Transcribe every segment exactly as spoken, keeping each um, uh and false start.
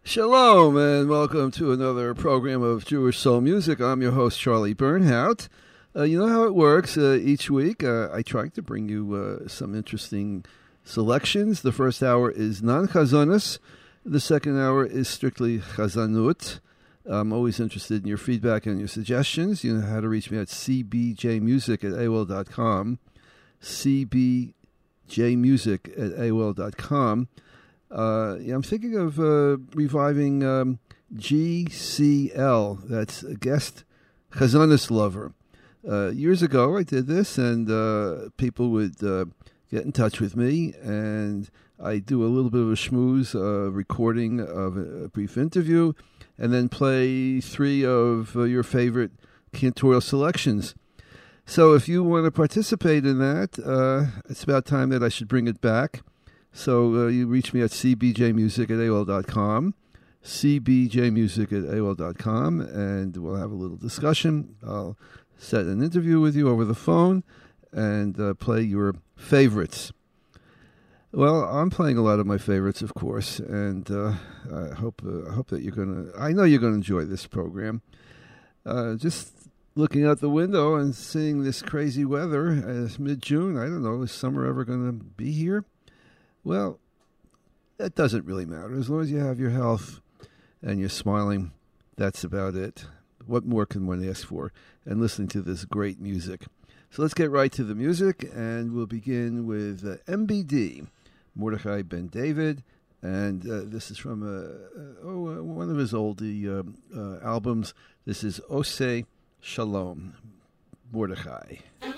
Shalom and welcome to another program of Jewish Soul Music. I'm your host, Charlie Bernhout. Uh, you know how it works. Uh, each week uh, I try to bring you uh, some interesting selections. The first hour is non-chazonis. The second hour is strictly chazanut. I'm always interested in your feedback and your suggestions. You know how to reach me at c b j music at a o l dot com. c b j music at a o l dot com. Uh, yeah, I'm thinking of uh, reviving um, G C L. That's a guest Chazonis lover. Uh, years ago, I did this, and uh, people would uh, get in touch with me, and I do a little bit of a schmooze, uh, recording of a, a brief interview, and then play three of uh, your favorite cantorial selections. So if you want to participate in that, uh, it's about time that I should bring it back. So uh, you reach me at c b j music at a o l dot com, c b j music at a o l dot com, and we'll have a little discussion. I'll set an interview with you over the phone and uh, play your favorites. Well, I'm playing a lot of my favorites, of course, and uh, I hope uh, I hope that you're going to, I know you're going to enjoy this program. Uh, just looking out the window and seeing this crazy weather, it's mid-June, I don't know, is summer ever going to be here? Well, that doesn't really matter. As long as you have your health and you're smiling, that's about it. What more can one ask for? And listening to this great music. So let's get right to the music, and we'll begin with uh, M B D, Mordechai Ben David, and uh, this is from uh, oh, uh, one of his oldie uh, uh, albums. This is Oseh Shalom, Mordechai.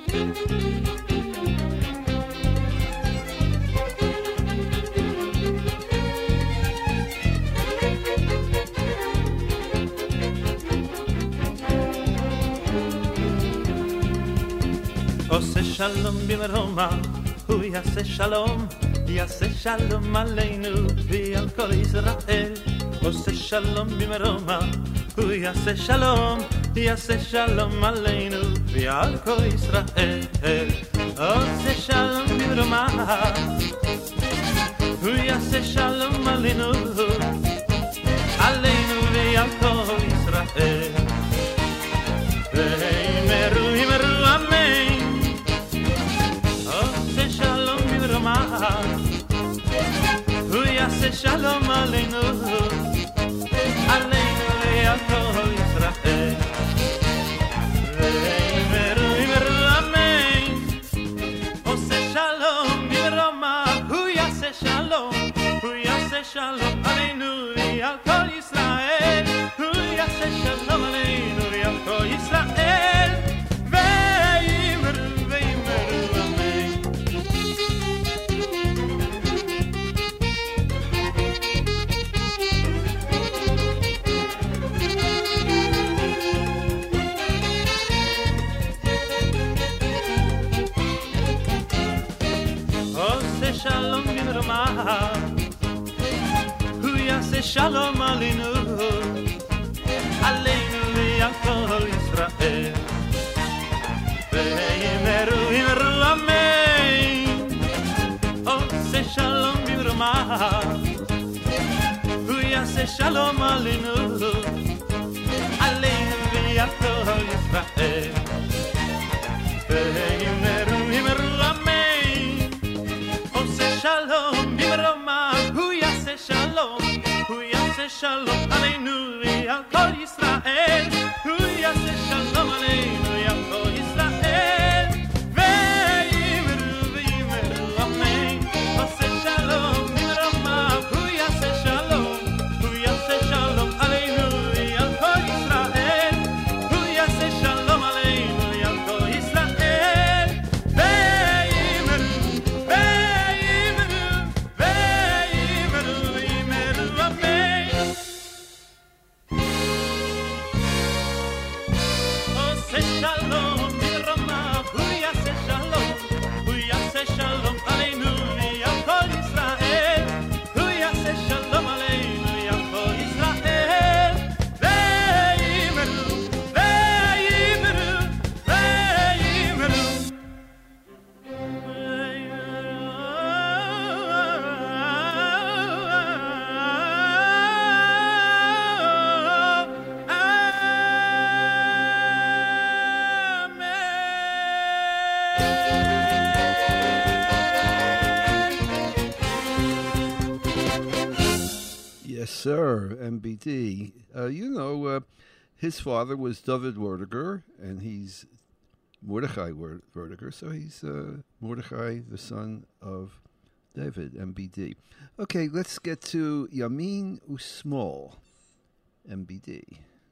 עושה שלום במרומה, הוא יעשה שלום, יעשה שלום עלינו ועל כל ישראל. עושה שלום במרומה, הוא יעשה שלום, יעשה שלום עלינו ועל כל ישראל. עושה שלום במרומה, הוא יעשה שלום עלינו, עלינו ועל כל ישראל. ואמרו, אמרו אמן. הוא יעשה שלום עלינו, עלינו ועל כל ישראל. ואמרו, אמרו אמן. עושה שלום במרומה, הוא יעשה שלום, הוא יעשה שלום עלינו ועל כל ישראל. הוא יעשה שלום עלינו ועל כל ישראל. ואמרו, ואמרו אמן. שלום במרומה, הוא יעשה שלום עלינו, עלינו ועל כל ישראל. ואמרו, אמרו אמן. עושה שלום במרומה, הוא יעשה שלום עלינו, עלינו ועל כל ישראל. ואמרו, אמרו אמן. שלום במרומה, הוא יעשה שלום, הוא יעשה שלום עלינו ועל כל ישראל. הוא יעשה שלום עלינו ועל כל ישראל. ואמרו, ואמרו אמן. עושה שלום במרומה, הוא יעשה שלום, הוא יעשה שלום עלינו ועל כל ישראל. הוא יעשה שלום עלינו ועל כל ישראל. ואמרו, ואמרו. Yes, sir, M B D. Uh, you know, uh, his father was David Werdiger, and he's Mordechai Werdiger, so he's uh, Mordechai, the son of David, M B D. Okay, let's get to Yamin Usmol, M B D.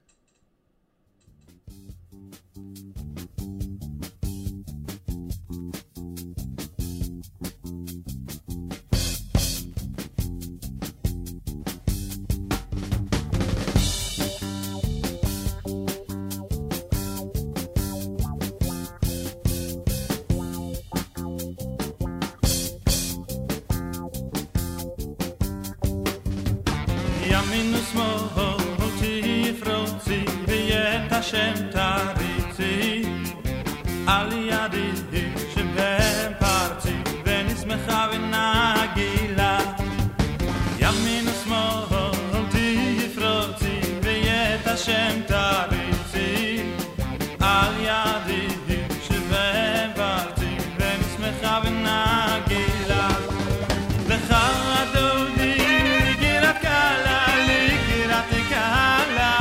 Hashem tarithi al yadi shebem parti venismecha v'nagila yamin u'shmol tifroti v'yet Hashem tarithi al yadi shebem parti venismecha v'nagila lecha adodi girat kala ligirat kala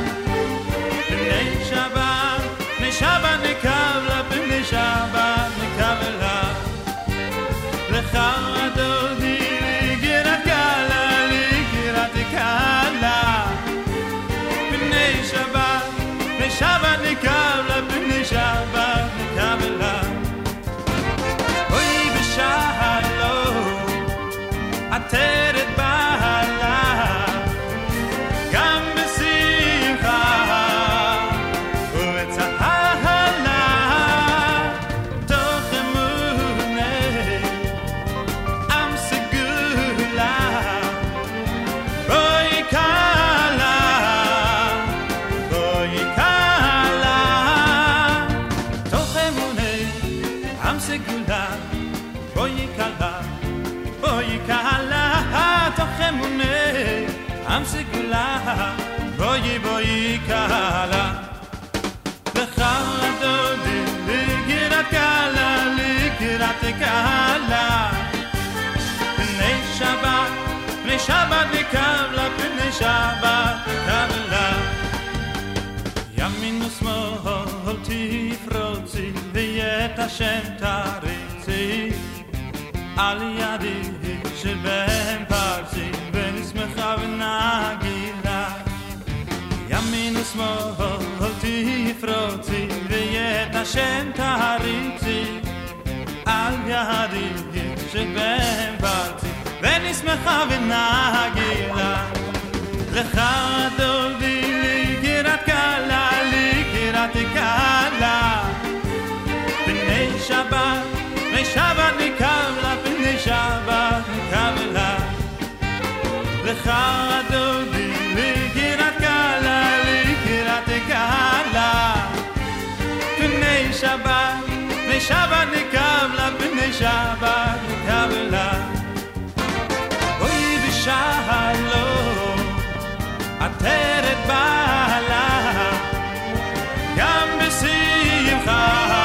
Shabbat nikavla b'nei Shabbat nikavla lecha adodi ligirat kala ligirat kala b'nei Shabbat b'nei Shabbat nikavla b'nei Shabbat nikavla oy b'shalom ateret b'hala gam b'simcha Am segula boy boy kala lecha adodi ligirat kala ligirat kala b'nei Shabbat b'nei Shabbat nikavla b'nei Shabbat nikavla yamin u'shmol tifrotzi v'yet Hashem tarithi al yadi shebem parti venismecha v'nagila yamin u'shmol tifroti v'yet Hashem tarithi al yadi shebem parti venismecha v'nagila lecha adodi ligirat kala ligirat kala b'nei Shabbat b'nei Shabbat nikavla b'nei Shabbat nikavla lecha adodi ligirat kala ligirat kala b'nei Shabbat b'nei Shabbat nikavla b'nei Shabbat nikavla oy b'shalom ateret b'hala gam b'simcha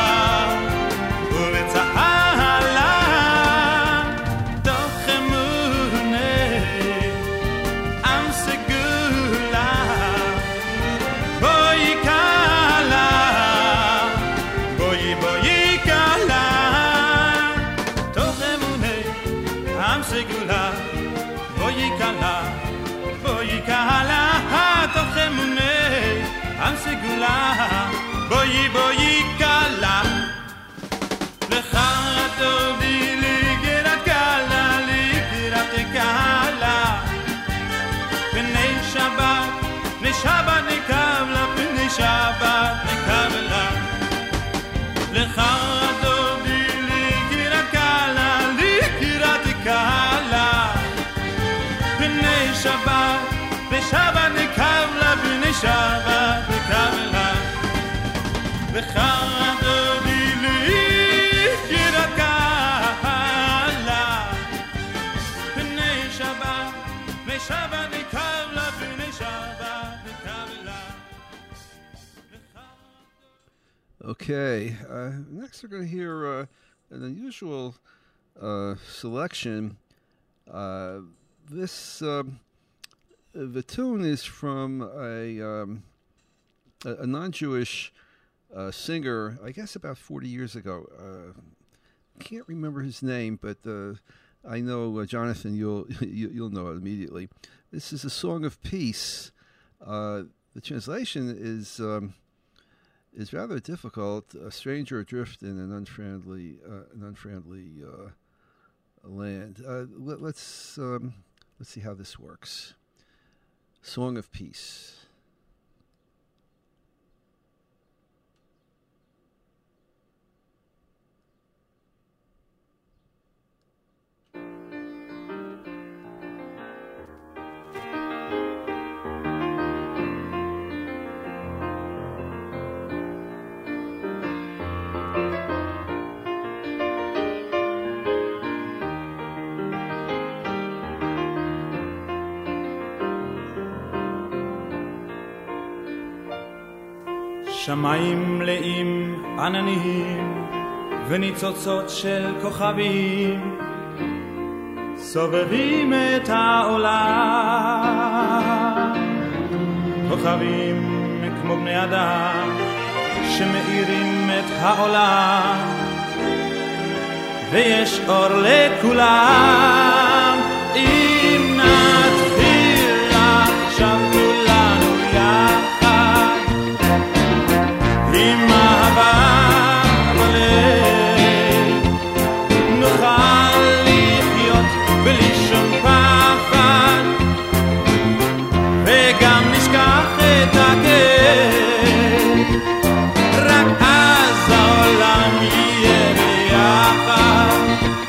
Am segula boy boy kala lecha adodi ligirat kala ligirat kala b'nei Shabbat b'nei Shabbat nikavla b'nei Shabbat nikavla lecha adodi ligirat kala ligirat kala b'nei Shabbat b'nei Shabbat nikavla b'nei Shabbat nikavla lecha adodi ligirat kala b'nei Shabbat b'nei Shabbat nikavla b'nei Shabbat nikavla. Okay, uh, next we're going to hear uh, an unusual uh, selection. Uh, this um, the tune is from a um, a, a non-Jewish uh, singer, I guess about forty years ago. Uh, can't remember his name, but uh, I know uh, Jonathan. You'll you, you'll know it immediately. This is a song of peace. Uh, the translation is um, is rather difficult. A stranger adrift in an unfriendly uh, an unfriendly uh, land. Uh, let, let's um, let's see how this works. Song of Peace. שמיים מלאים עננים וניצוצות של כוכבים סובבים את העולם, כוכבים כמו בני אדם שמאירים את העולם, ויש אור לכולם. אם נתחיל עכשיו כולנו יחד עם אהבה בלב, נוכל לחיות בלי שום פחד, וגם נשכח את הכאב, רק אז העולם יהיה ביחד,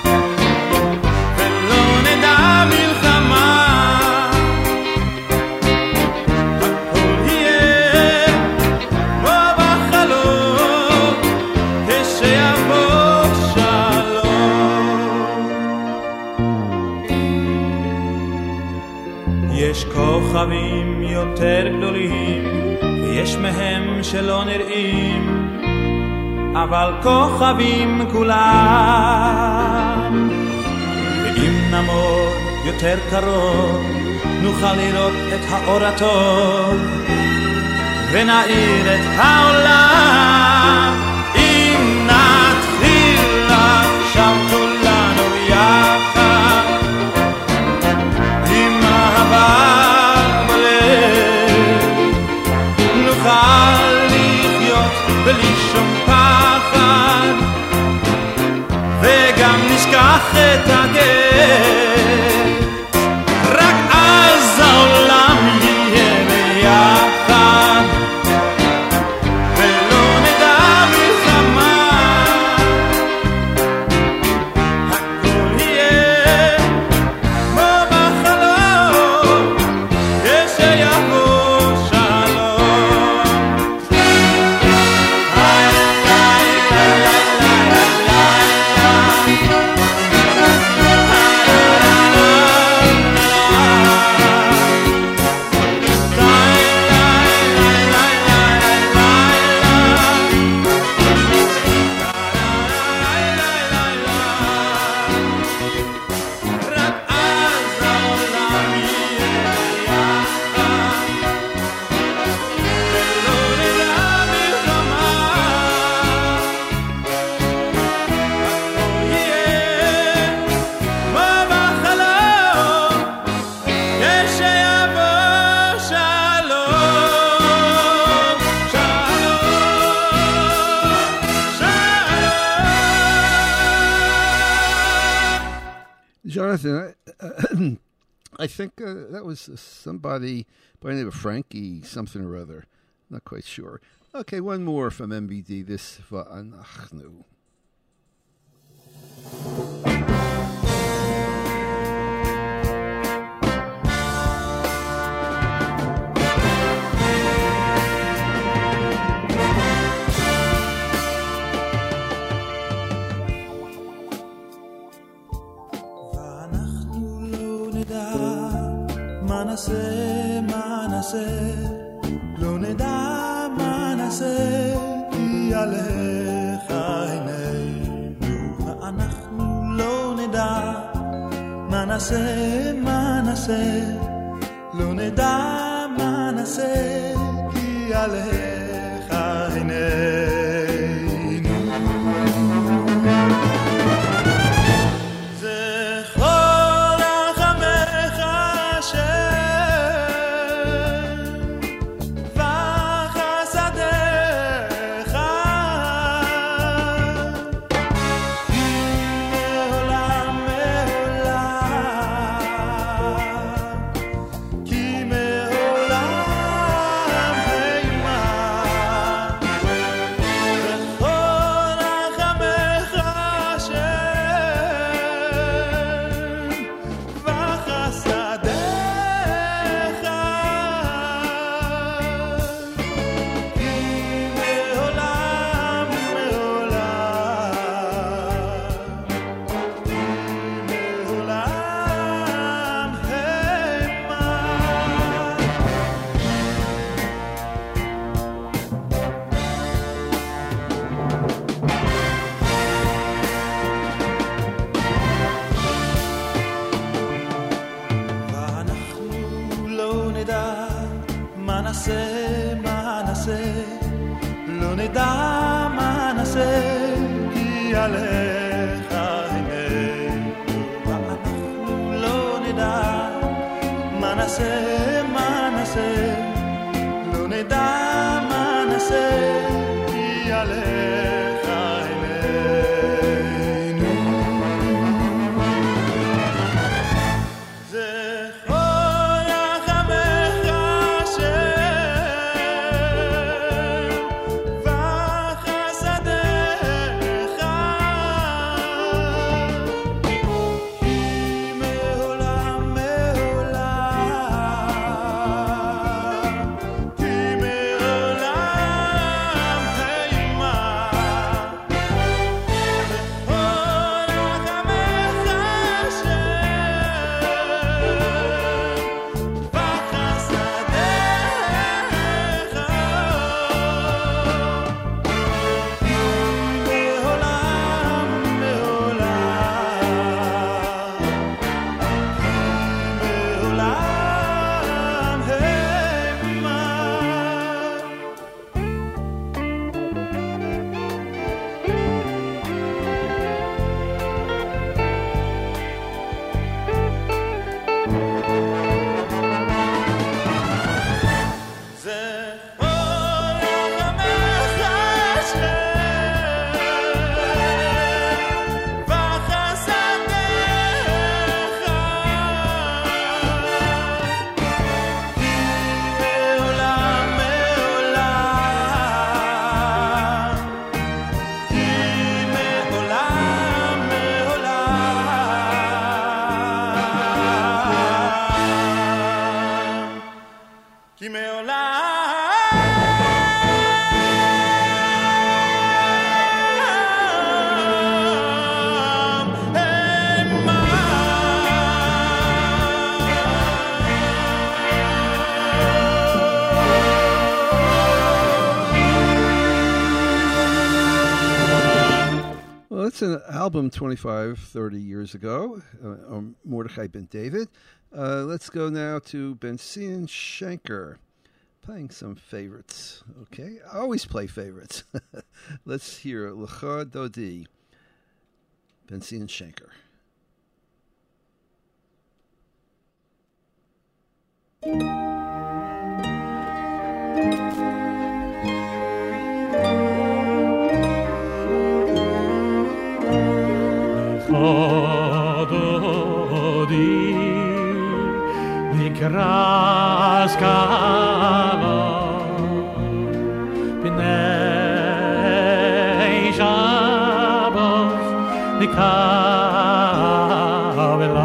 ולא נדע מלחמה, הכל יהיה כמו בחלום, כשיבוא שלום. יש כוכבים יותר גדולים ויש מהם שלא נראים, אבל כוכבים כולם, ואם נעמוד יותר קרוב נוכל לראות את האור הטוב ונאיר את העולם. אם נתחיל עכשיו כולנו יחד עם אהבה בלב, נוכל לחיות בלי שום פחד, וגם נשכח את הכאב, רק אז העולם יהיה ביחד, ולא נדע מלחמה, הכל יהיה כמו בחלום, כשיבוא שלום. Jonathan, I, I think uh, that was uh, somebody by the name of Frankie something or other. Not quite sure. Okay, one more from M B D, this Va'anachnu. מה נעשה, מה נעשה, לא נדע מה נעשה, כי עליך עינינו, ואנחנו לא נדע מה נעשה, מה נעשה, לא נדע נדע מה נעשה כי עליך עינינו זכור רחמך השם וחסדיך מעולם מעולם כי מעולם המה זכור רחמך השם וחסדיך כי מעולם מעולם ואנחנו לא נדע מה נעשה, מה נעשה, לא נדע מה נעשה, כי עליך עינינו. ואנחנו לא נדע מה נעשה, מה נעשה, לא נדע מה נעשה, כי עליך עינינו. זכור רחמך השם וחסדיך כי מעולם מעולם כי מעולם המה זכור רחמך השם וחסדיך כי מעולם מעולם כי Well, it's an album twenty-five, thirty years ago, uh, um, Mordechai Ben David. Uh, let's go now to Benzion Shanker, playing some favorites. Okay, I always play favorites. Let's hear L'cha Dodi, Benzion Shanker. Dodi nikras kava bnei Shabbos nikavela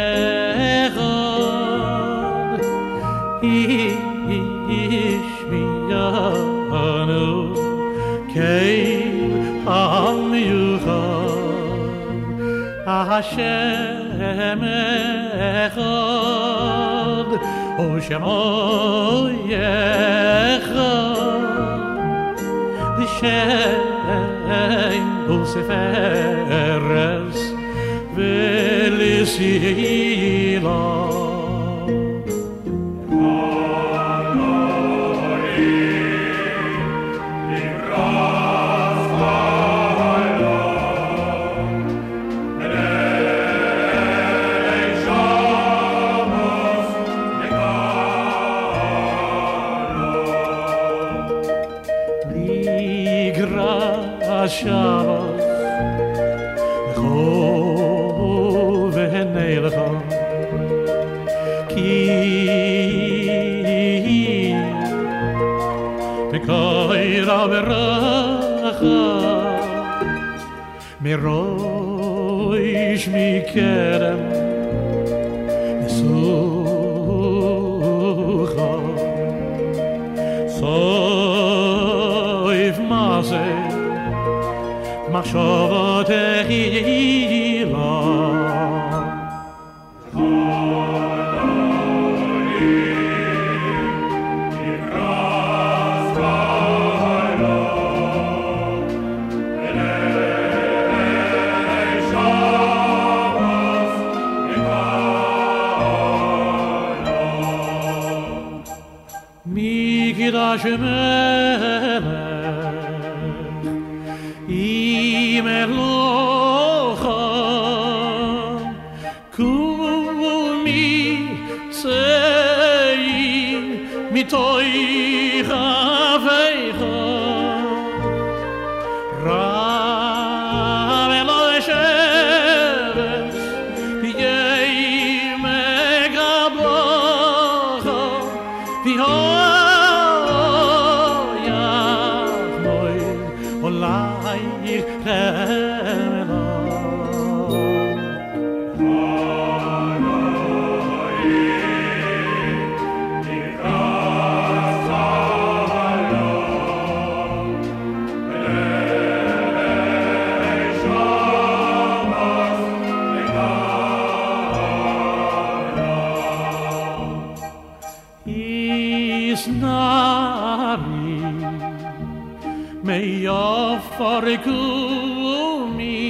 bediburecha ishmi Hashem echad U'shemo yechad Shem u'seferes V'lisila Shabbos L'chov v'henei lecha Ki V'koira v'racha Miroish mikerem Nesucha Soif mazeh מחשבות תחילה מקדש מלך Melocha Kumi Sei Mitoi Chaveicha Rav Eloi Sheves Yei Megablocha V'hoyach Moi Olai Farikumi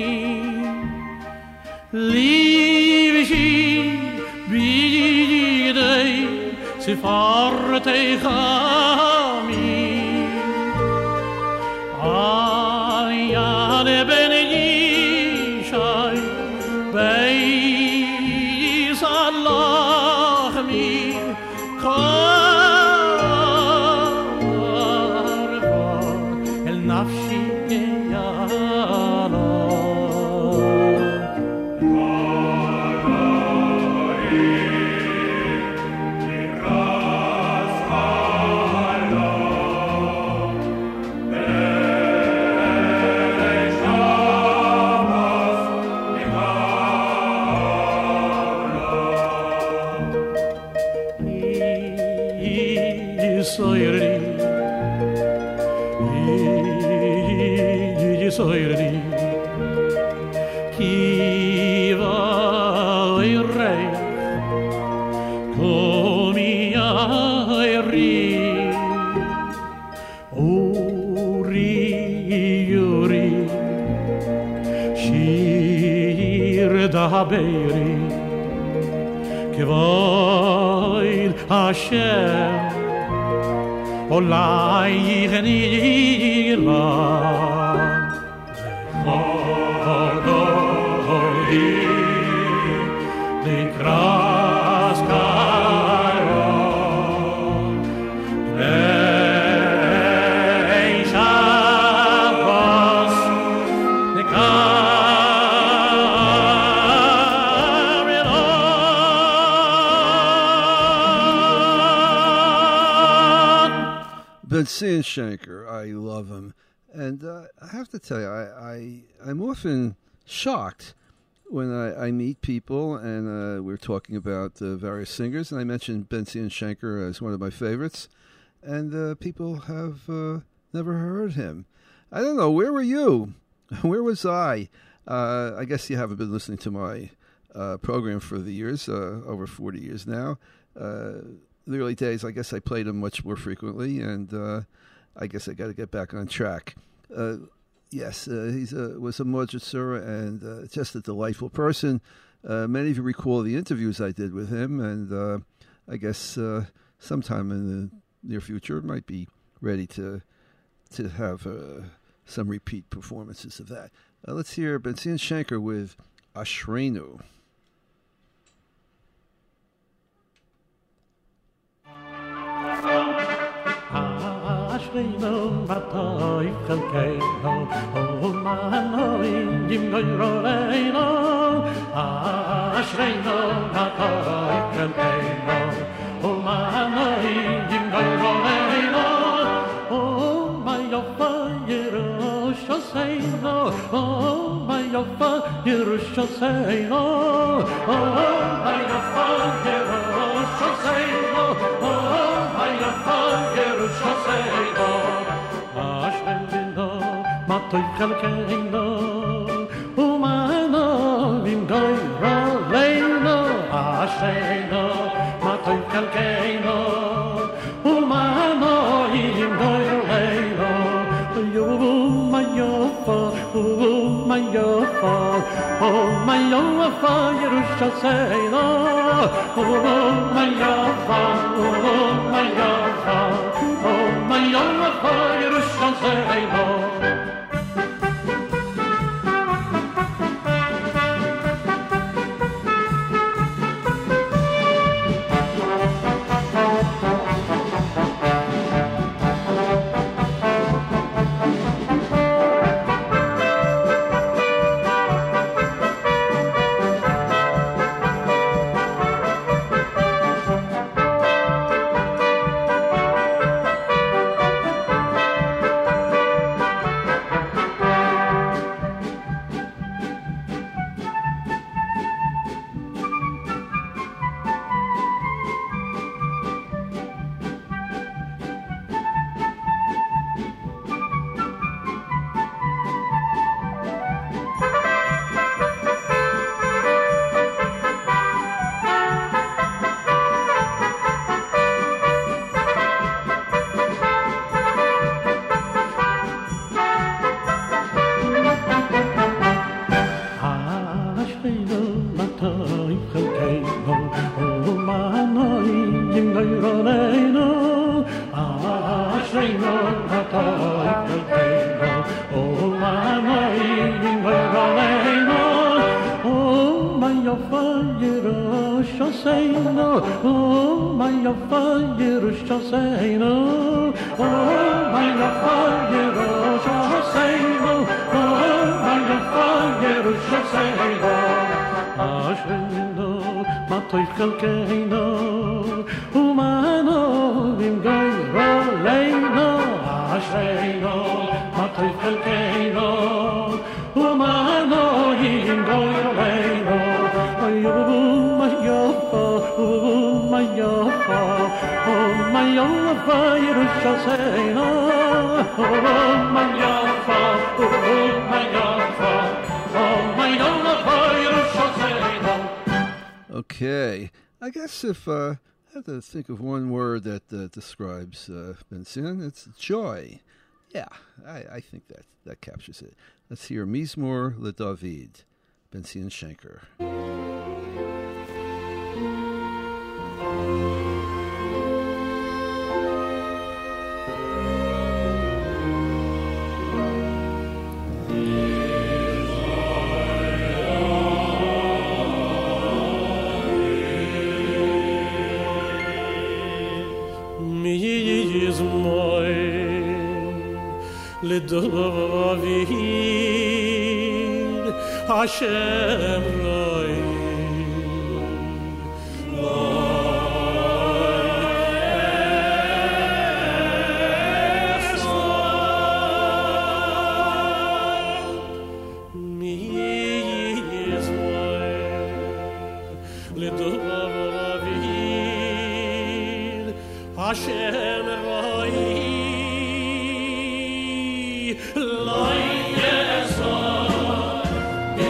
Livishi Bidei Sifarte Chami Ayane Ben Yishai Beis Allahmi Karva El Nafshi Soirdi Kiva Irei Komi Airi Uri Yuri Shir Dabeiri Kvoid Hashem Olai Yenila Likras Karon Ei Shabbos Nikarin Benzion Shanker, I love him. And uh, I have to tell you, I, I, I'm often shocked when I, I meet people and uh, we're talking about uh, various singers, and I mentioned Benzion Shanker as one of my favorites, and uh, people have uh, never heard him. I don't know, where were you? Where was I? Uh, I guess you haven't been listening to my uh, program for the years, uh, over forty years now. Uh, the early days, I guess I played him much more frequently, and uh, I guess I got to get back on track. Uh, yes, uh, he was a moderator and uh, just a delightful person. Uh, many of you recall the interviews I did with him, and uh, I guess uh, sometime in the near future, it might be ready to to have uh, some repeat performances of that. Uh, let's hear Benzion Shanker with Ashreinu. Ashreinu matoi chelkeinu, o manoi yim goyroleinu. Ashreinu matoi chelkeinu, o manoi yim goyroleinu. O mayofa Yerushalayim, o mayofa Yerushalayim, o mayofa Yerushalayim, o mayofa Yerushalayim. Ashreinu matoi chelkeinu, umano vim goyroleinu. Ashreinu matoi chelkeinu, umano vim goyroleinu. Oh my yofa, oh my yofa, oh my yofa Yerushalayim, oh my yofa, oh my yofa, oh my yofa Yerushalayim. Okay, I guess if uh, I have to think of one word that uh, describes uh, Benzion, it's joy. Yeah, I, I think that that captures it. Let's hear Mizmor LeDavid, Benzion Shanker. LeDavid Hashem Roi LeDavid Hashem Roi Lo yesod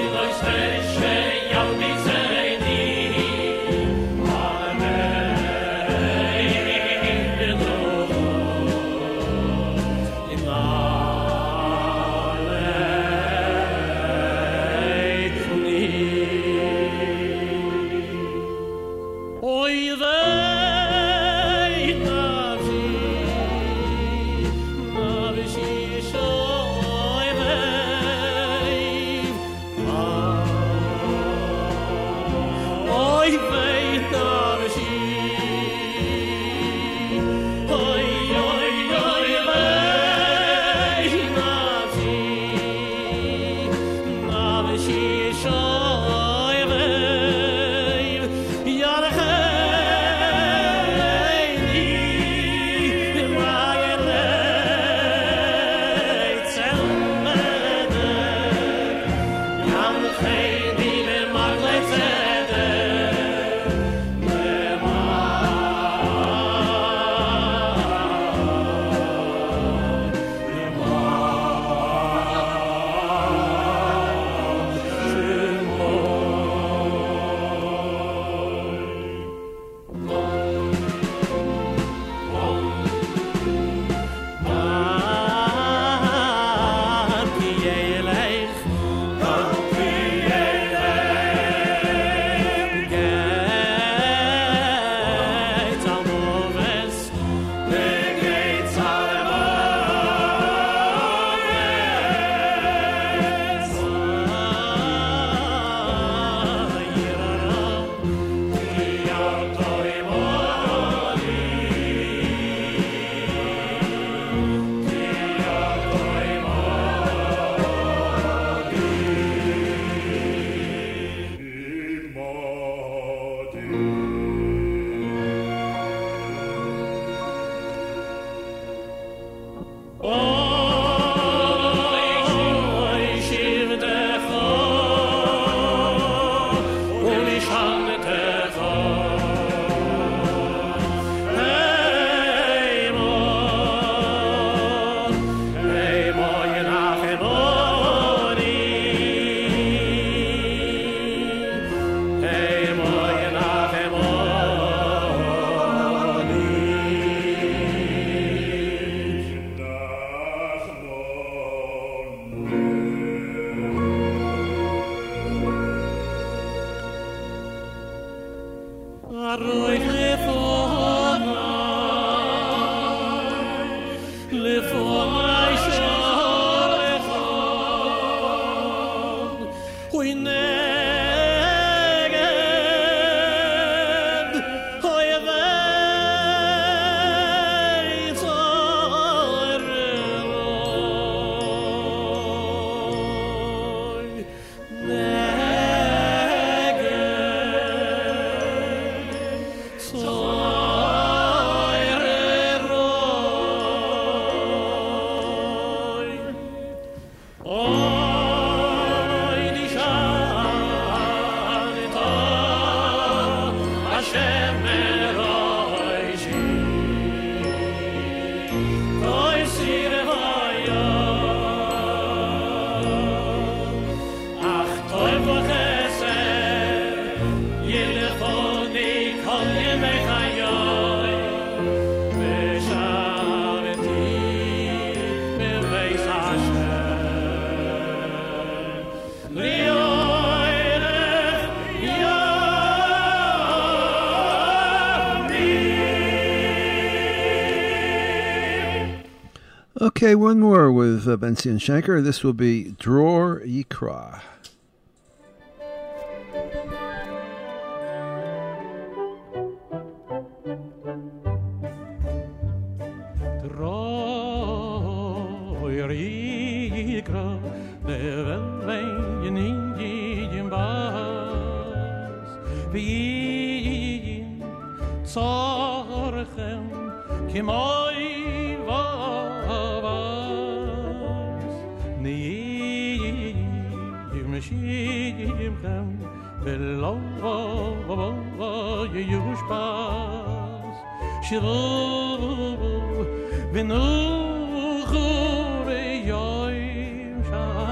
לפני שלך וי נגד אויבי צוררוי נגד צוררוי אוי נשאלת השם מראשי אוי סירביה אך טוב וחסד ילכוני כל ימי חיי ושרתי בבית השם ליאורך ימים. Okay, one more with uh, Bensi and Shanker. This will be Dror Yikra. Dror Yikra nevel vein in bas V'yin tzorchem k'moy vavas Niyim shimchem v'lo yushbas Shivu v'nuchu reyoim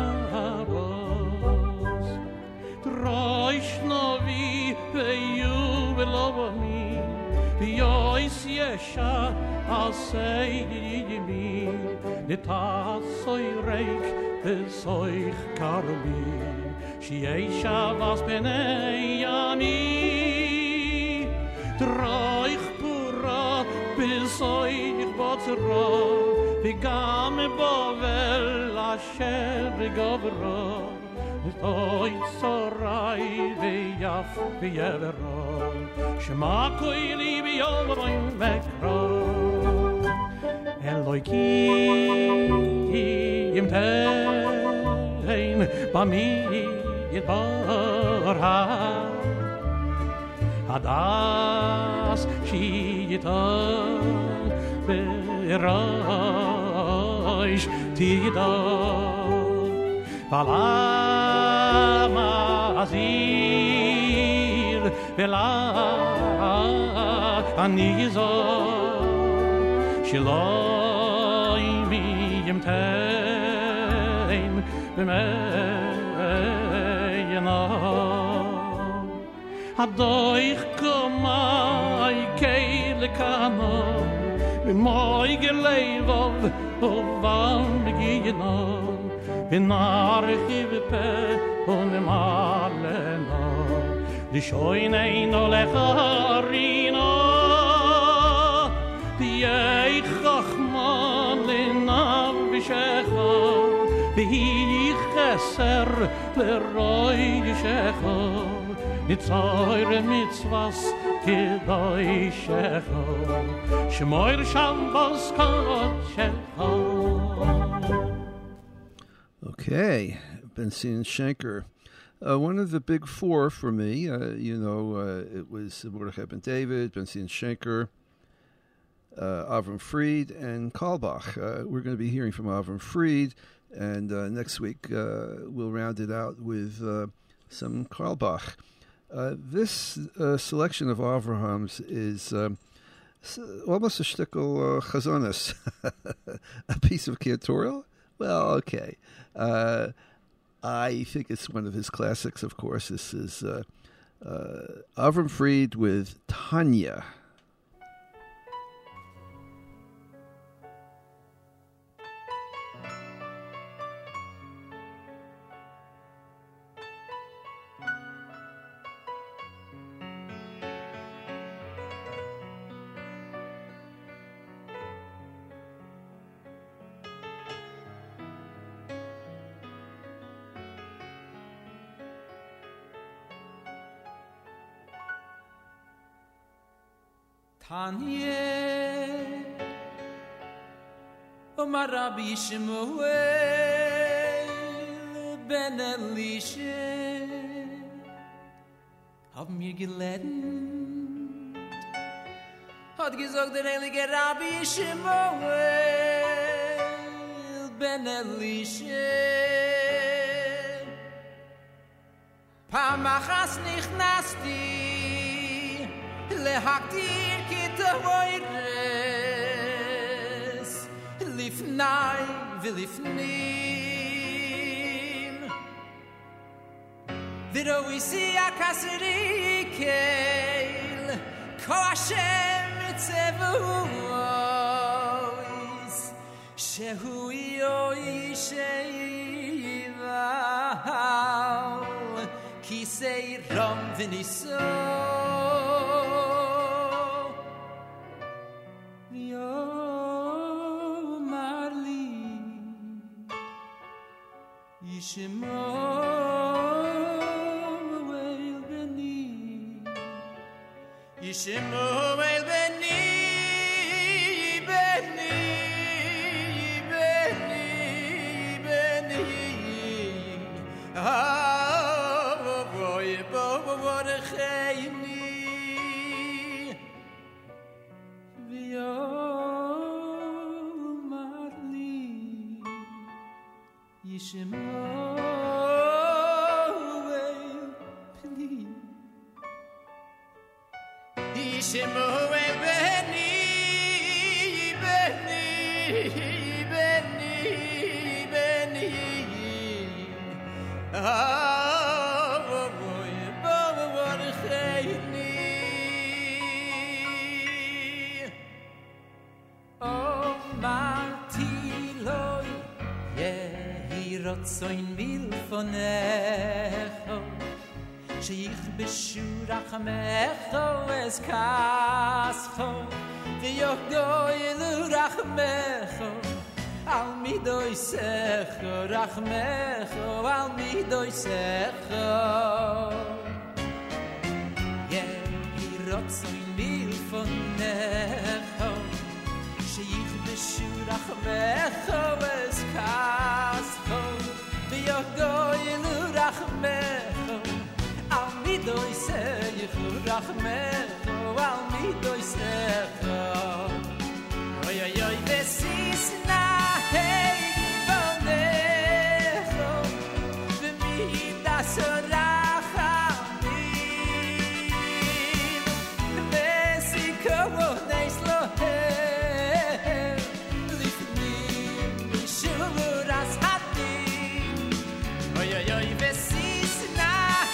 Shabbos Droish novi ve'yu v'lovami V'yois yesha asay yimi Nitasoy reik v'soich karbi Shiei shavas b'nei yami Droich pura b'soich botzra V'gam bovel asher gavra Oy soray v'yaf v'yevra Shema koili v'yolvoin v'kra Elokim tein b'mi yitbarha Hadas shita v'raish tida Balam azir vela anizo Shiloi miyim tein b'meyena Hadoich komai keile kano B'moi gelevov ovam begina V'narchi v'pe u'nemalena D'shoineino lecharina D'yei chachman l'nav b'shecha V'hi cheser l'roi shecha Nitzoyr mitzvahs k'doi shecha Shmoyr shambos kodshecha. Okay, Bensi and Shanker. Uh, one of the big four for me, uh, you know, uh, it was Mordechai Ben David, Bensi and Shanker, uh, Avram Fried, and Carlebach. Uh, we're going to be hearing from Avram Fried, and uh, next week uh, we'll round it out with uh, some Carlebach. Uh, this uh, selection of Avraham's is um, almost a shtickle uh, chazonis, a piece of cantorial. Well, okay. Uh, I think it's one of his classics, of course. This is uh, uh, Avram Fried with Tanya. Tanye Omar Rabbi Shmuel Ben Elisha hab mir gelernt hat gesagt der heilige Rabbi Shmuel Ben Elisha Pamachas nicht nasti lehaktir kitawoires lifnai vilifnim V'ro isi akasrikel ko Hashem tzevuos shehu yoisheival kisei ram v'niso Yishmoel beni Yishmoel beni beni beni beni Ah boy boy khayni V'yo marli Yishmoel Shmuel beni beni beni beni ah boy boy khayni oh martiloy yehirotsoin mil fonecho Sheich b'shurach mecho es kascho V'yogoyelu rachmecho Al midoy secho rachmecho Al midoy secho Yehirotzoin milfonecho Sheich b'shurach mecho es kascho V'yogoyelu rachmecho Al midoy secho rachmecho Al midoy secho Oy oy oy vesis na hey vonecho V'midas rachamim Vesikovones lohem Lifnim mishuras hadim Oy oy oy vesis na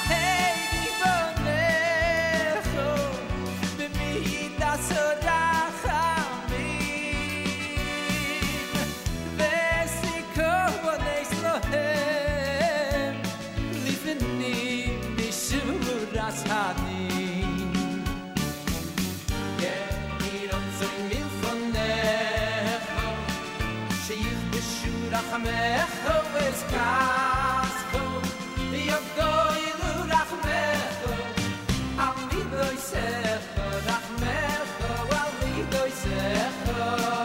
Rachmecho es kascho V'yogoyelu rachmecho Al midoy secho rachmecho Al midoy secho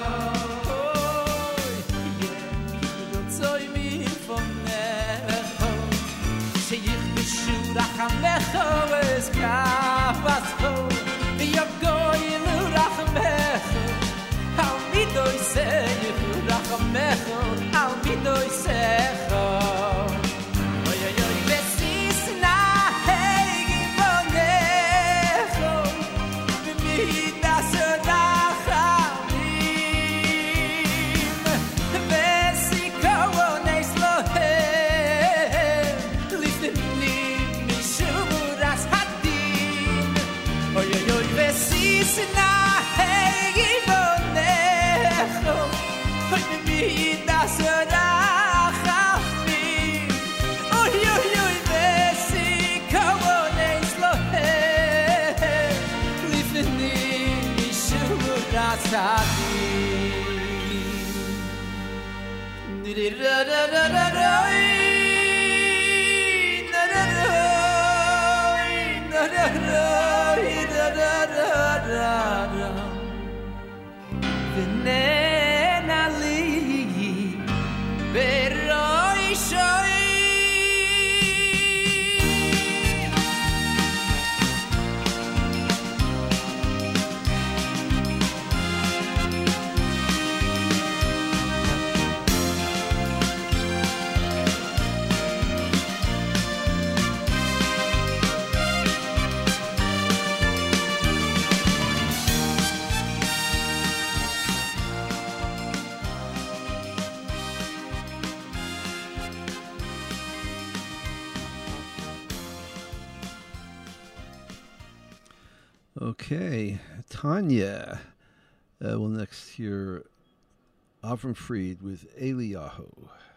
Yehirotzoy milfonecho Sheich b'shu rachmecho es kascho V'yogoyelu rachmecho Al midoy secho rachmecho Al midoy secho Oy oy oy vesis na hey givonecho V'midas rachamim Vesikovones lohem Lifnim mishuras hadim Oy oy oy vesis na hey givonecho V'midas rachamim Oy oy oy vesikovones lohem Lifnim mishuras hadim Di-di-da-da-da-da-da Da-da-da-da-da-da-da Okay, Tanya. Uh, we'll next hear Avram Fried with Eliyahu.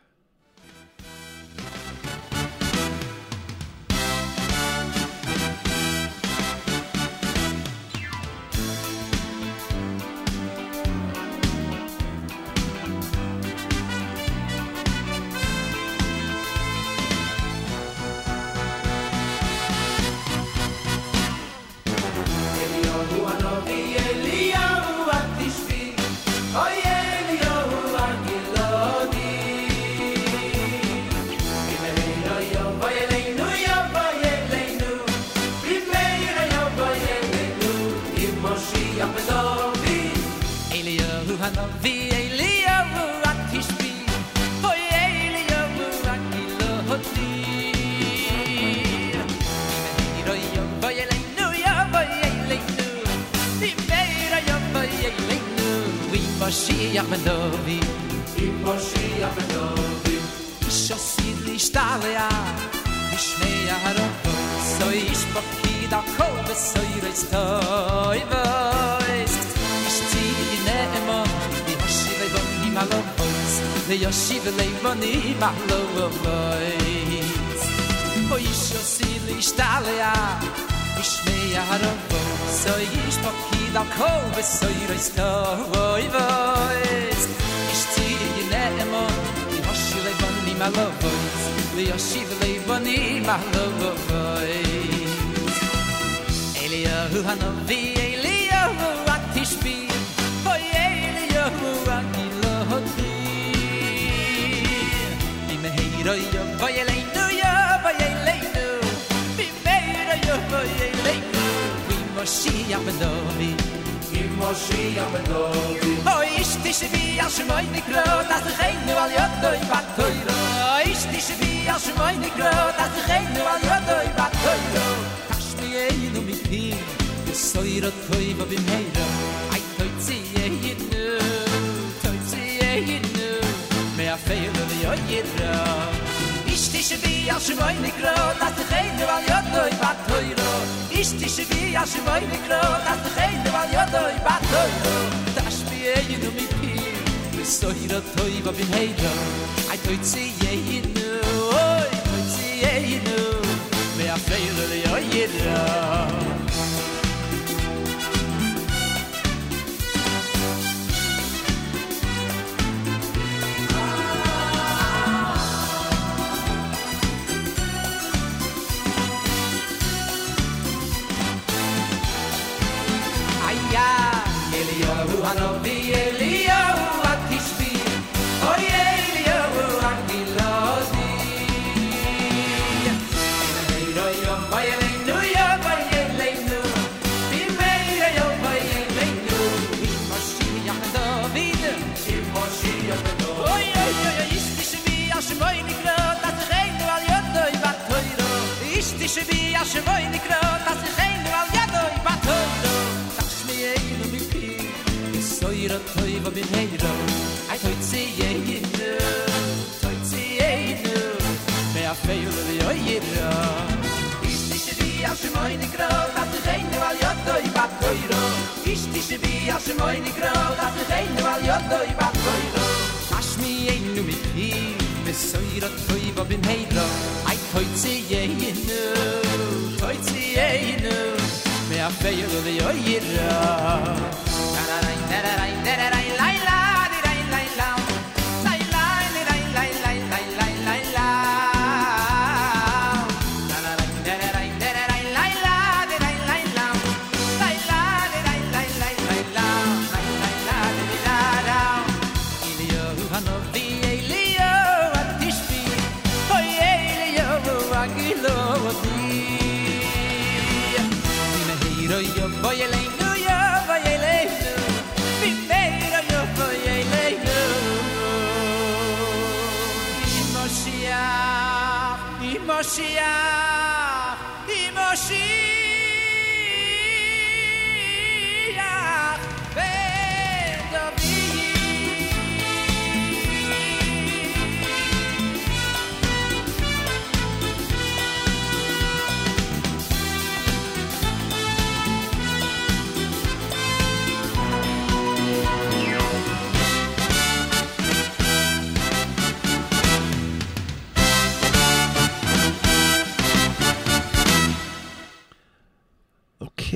Moshiach ben David, im Moshiach ben David. Ich osid li shtalia, mishmei harov, so ich bokid a kol, so ich reist toy voist. Ich zi neemo, di hoshiv levoni malovos, di hoshiv levoni malovos. Oh, ich osid li shtalia, mishmei harov, so ich bokid a kol, so ich reist toy voist. Ich zi neemo, di hoshiv levoni malovos, di hoshiv levoni malovos. Eliyahu hanavi, Eliyahu atishbi, boy Eliyahu akiloti. Bimeira yo, boy Eleinu yo, boy Eleinu. Bimeira yo, boy Eleinu. We Moshiach ben David, we Moshiach ben David. Oh, ish tishvi ashmoy nikro, das geinu al yodoy batoyro. Ish tishvi ashmoy nikro, das geinu al yodoy batoyro. Einu mit dir, soira toiva bimheira. I toitzi einu, toitzi einu. Me a feile li oyira. Ishtishe vi ashmoy nikro, das geinu al yodoy batoyro. Ishtishe vi ashmoy nikro, das geinu al yodoy batoyro. Das mi einu mit dir, soira toiva bimheira. I toitzi einu, oy toitzi einu. Me a feile li oyira. Aya, Eliyahu hanavi, Eliyahu atishbi, oy Eliyahu akiloti. Shvi ashvoy nikro tas geinu al yadoy batoyro tashmi einu mi pi soira toyva bin heiro I toitzi einu toitzi einu me a feile li oyira shvi ashvoy nikro tas geinu al yadoy batoyro shvi ashvoy nikro tas geinu al yadoy batoyro tashmi einu mi pi soira toyva bin heiro I toitzi einu toitzi einu me a feile li oyira tararai tararai tararai lai la di lai lai la lai lai lai lai lai lai lai lai la tararai tararai tararai lai la di lai lai la lai la di lai lai lai lai la lai lai la di la la Eliyahu hanavi Eliyahu atishbi oy Eliyahu akiloti bimeira yo boy Eleinu yo boy Eleinu bimeira yo boy Eleinu Moshiach Moshiach Moshiach ben David.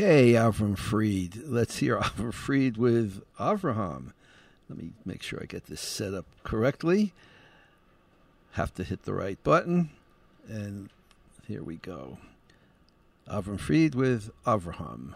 Okay, Avram Fried. Let's hear Avram Fried with Avraham. Let me make sure I get this set up correctly. Have to hit the right button. And here we go. Avram Fried with Avraham.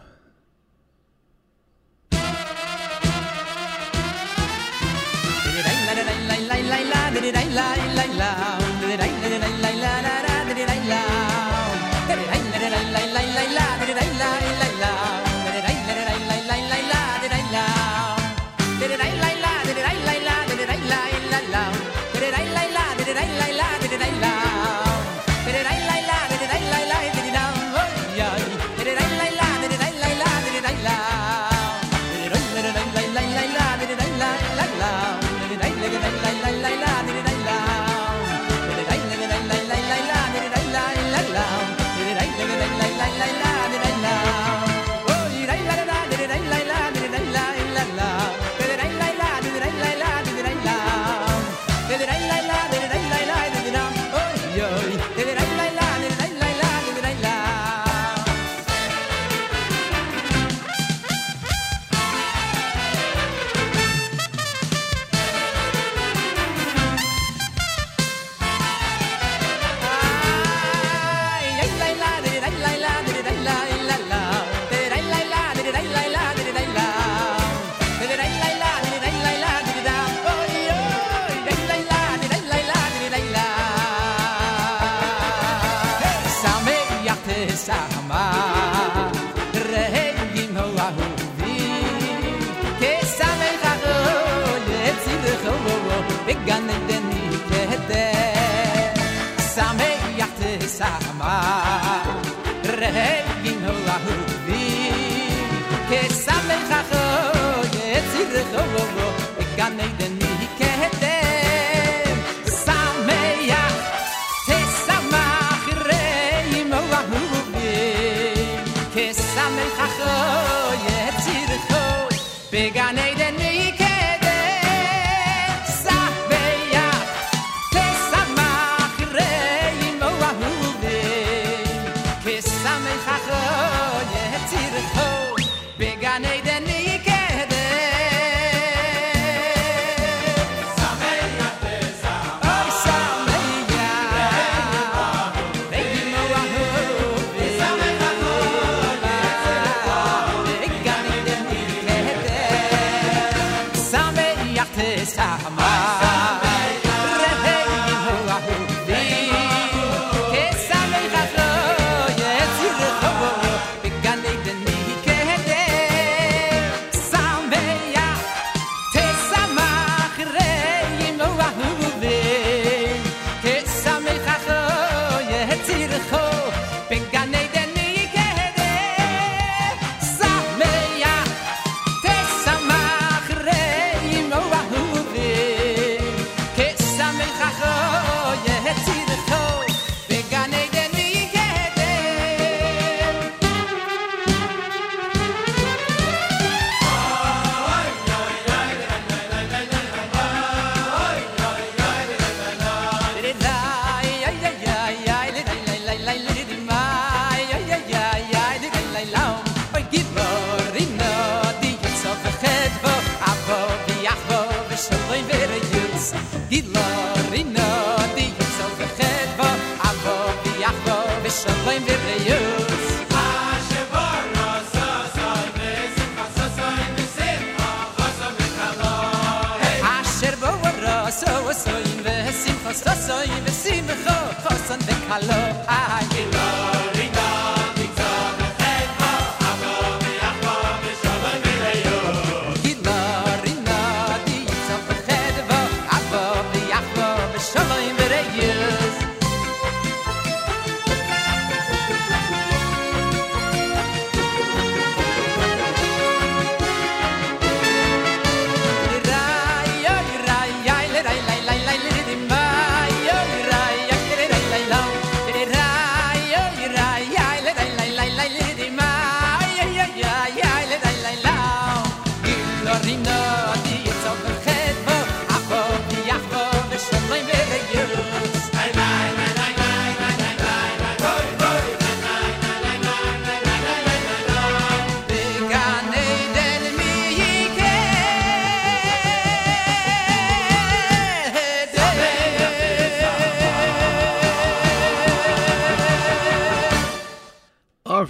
Rai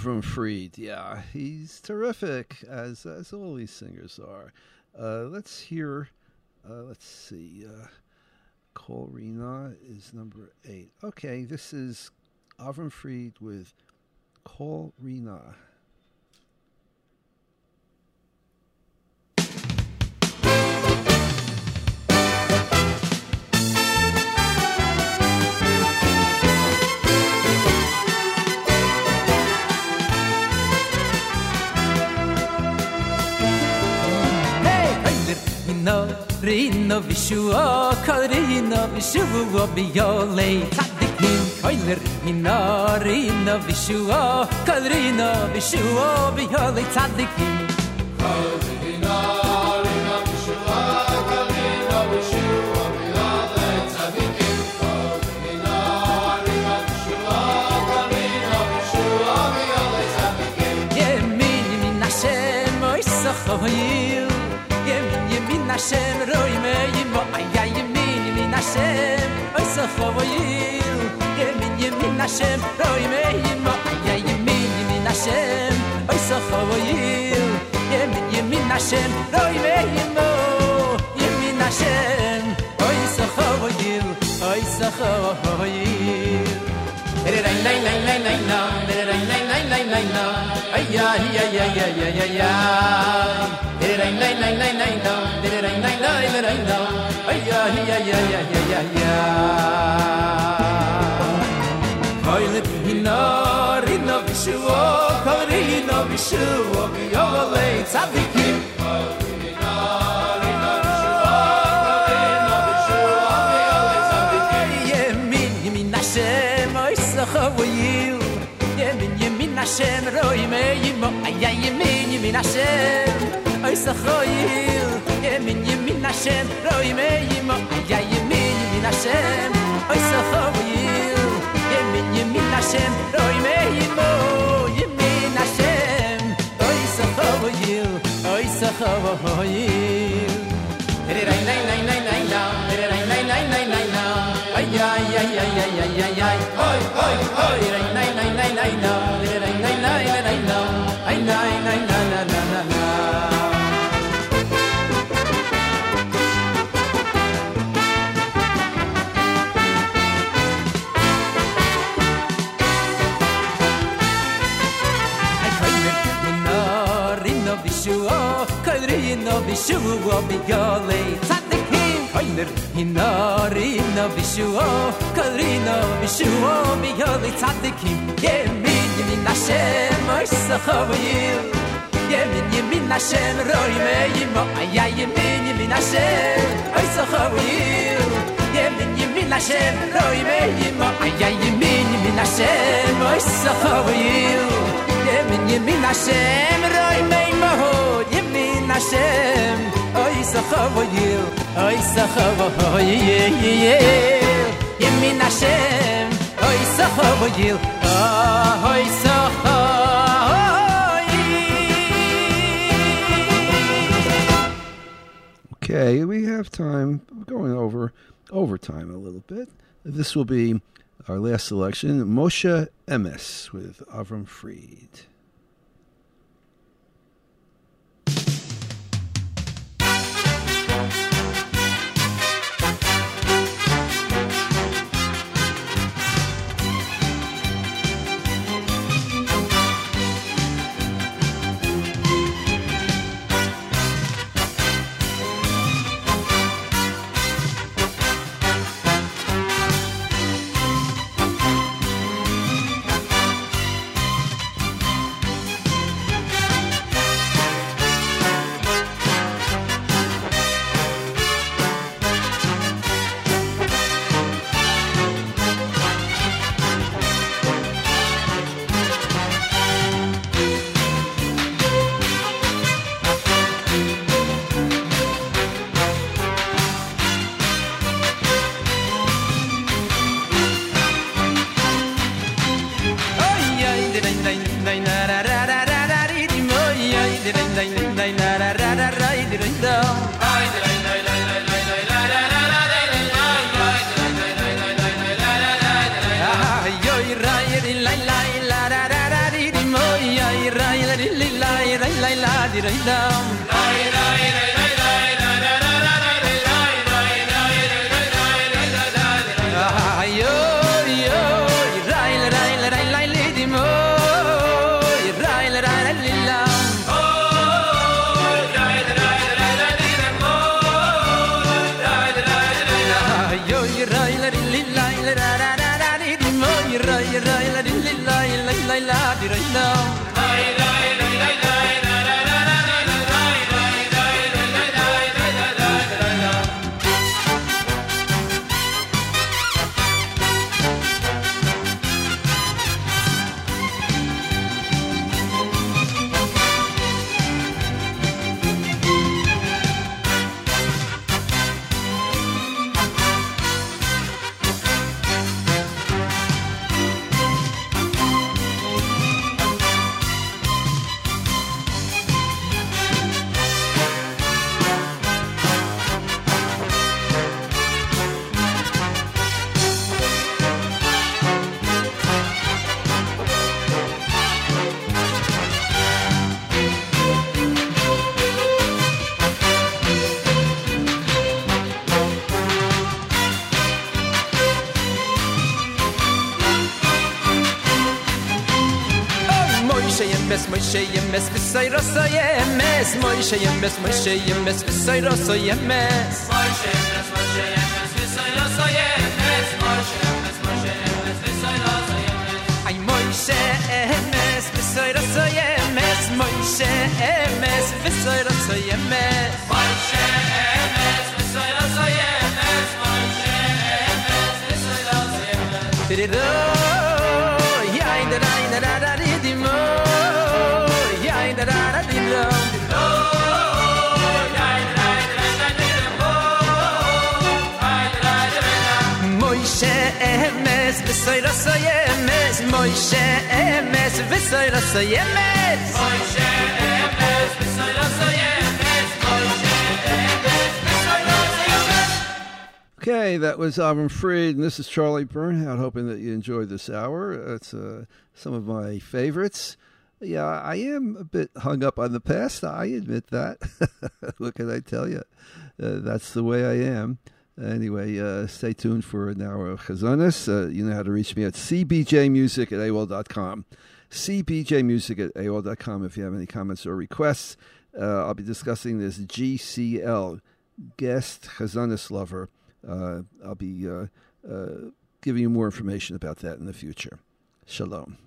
Avram Fried. Yeah, he's terrific, as as all these singers are. Uh, let's hear, uh, let's see, uh, Kol Rina is number eight. Okay, this is Avram Fried with Kol Rina. Rino vishua, Rino vishua, biole tzadikim. Koiler hina, Rino vishua, Rino vishua, biole tzadikim. Koiler hina, Rino vishua, Rino vishua, biole tzadikim. Koiler hina, Rino vishua, Rino vishua, biole tzadikim. Yemin yemin Hashem, oisachoyil. Hashem roi meimo ay yemin yemin Hashem oy sachoyil yemin yemin Hashem roi meimo ay yemin yemin Hashem oy sachoyil yemin yemin Hashem roi meimo yemin Hashem oy sachoyil oy sachoyil re re lai lai lai lai la re re lai lai lai lai la ay ay ay ay ay ay ay Lai lai lai lai lai la, lai lai lai lai lai la, ay ay ay ay ay ay ay. Koile hina, rino vishua, koile vishua, biole tzadikim. Koile hina, rino vishua, koile vishua, biole tzadikim. Yemin yemin Hashem, oy sachoyil. Yemin yemin Hashem, roi meimo, ay ay yemin yemin Hashem. Oy sachoyil, yemin yemin Hashem, roi meimo, ay yemin yemin Hashem. Oy sachoyil, yemin yemin Hashem, roi meimo, yemin Hashem. Oy sachoyil, oy sachoyil. Re re lai lai lai lai la, re re lai lai lai lai la. Ay ay ay ay ay ay ay ay. Oy oy oy, re lai lai lai lai la, re re lai lai lai lai la. Ay lai lai la la la la la. Rino vishua biole tzadikim. Koiler hina rino vishua, Rino vishua biole tzadikim. Yemin yemin Hashem oy sachoyil. Yemin yemin Hashem roi meimo ay ay yemin yemin Hashem oy sachoyil. Yemin yemin Hashem roi meimo ay ay yemin yemin Hashem oy sachoyil. Yemin yemin Hashem roi meimo yemin Hashem oy sachoyil oy sachoyil yemin Hashem oy sachoyil oy sachoyil. Okay, we have time. We're going over overtime a little bit. This will be our last selection, Moshe Emes with Avram Fried. Moshe yemes v'say rosa yemes Moshe yemes Moshe yemes v'say rosa yemes Moshe yemes Moshe yemes v'say rosa yemes Moshe yemes Moshe yemes v'say rosa yemes Ay Moshe yemes v'say rosa yemes Moshe yemes v'say rosa yemes Moshe yemes v'say rosa yemes Moshe yemes v'say rosa yemes Tirido yain da da da da da di mo yain da da da di lo yain da da da di mo yain da da da Moshe emes v'soy rosa yemes Moshe emes v'soy rosa yemes Moshe emes v'soy rosa yemes Moshe emes v'soy rosa yemes. Okay, that was Avram Fried, and this is Charlie Bernhardt, hoping that you enjoyed this hour. It's uh, some of my favorites. Yeah, I am a bit hung up on the past. I admit that. What can I tell you? Uh, that's the way I am. Anyway, uh, stay tuned for an hour of Chazonis. Uh, you know how to reach me at c b j music at a o l dot com. c b j music at a o l dot com if you have any comments or requests. Uh, I'll be discussing this G C L, Guest Chazonis Lover. Uh, I'll be uh, uh, giving you more information about that in the future. Shalom.